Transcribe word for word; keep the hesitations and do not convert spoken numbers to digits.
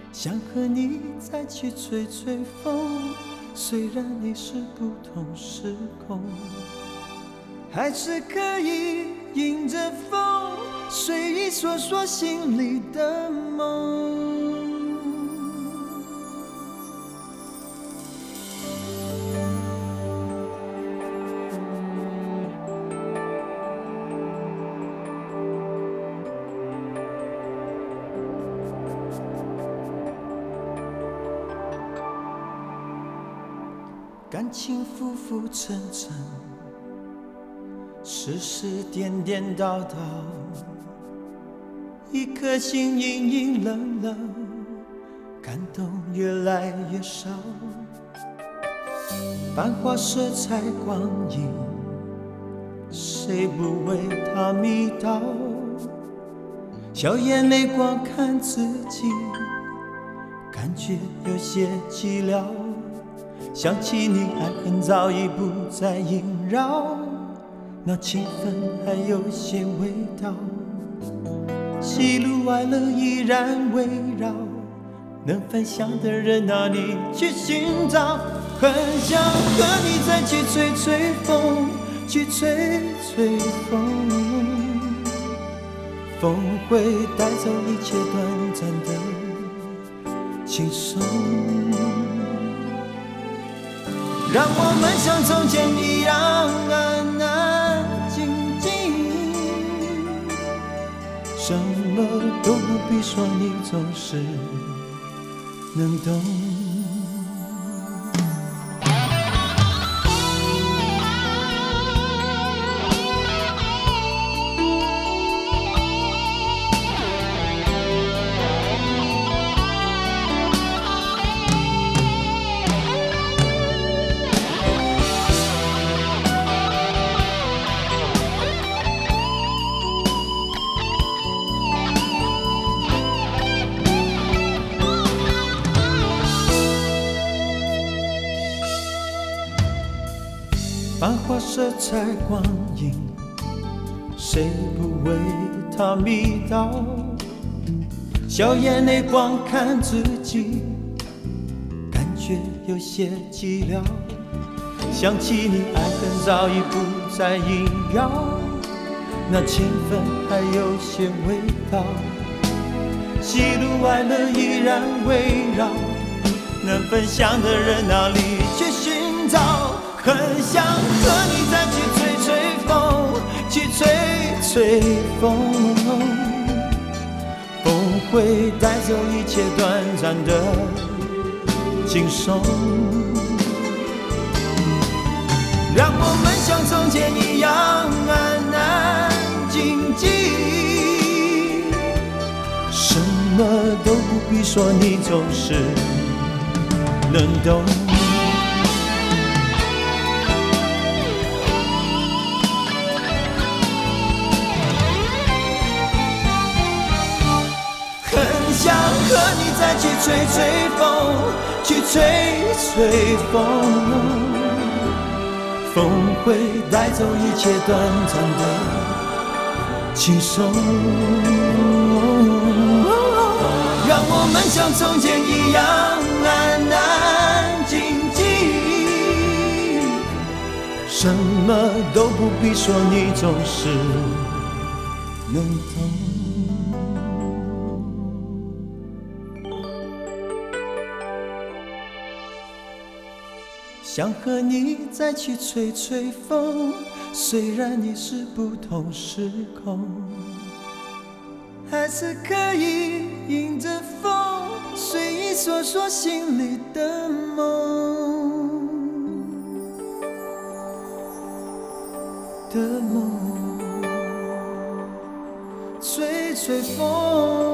想和你再去吹吹风，虽然你是不同时空，还是可以迎着风，随意说说心里的梦。感情浮浮沉沉，世事颠颠倒倒，一颗心隐隐冷冷，感动越来越少。繁华色彩光影，谁不为它迷倒？笑眼泪光看自己，感觉有些寂寥。想起你，爱恨早已不再萦绕，那气氛还有些味道，喜怒哀乐依然围绕，能分享的人哪里去寻找？很想和你再去吹吹风，去吹吹风，风会带走一切短暂的轻松，让我们像从前一样安安静静，什么都不必说，你总是能懂。繁华色彩光影，谁不为它迷倒？笑眼泪光看自己，感觉有些寂寥。想起你，爱恨早已不再萦绕，那情分还有些味道，喜怒哀乐依然围绕，能分享的人哪里去寻找？很想和你再去吹吹风，去吹吹风，风会带走一切短暂的轻松，让我们像从前一样安安静静，什么都不必说，你总是能懂。想和你再去吹吹风，去吹吹风，风会带走一切短暂的轻松，让我们像从前一样安安静静，什么都不必说，你总是能懂。想和你再去吹吹风，虽然你是不同时空，还是可以迎着风，随意说说心里的梦的梦，吹吹风。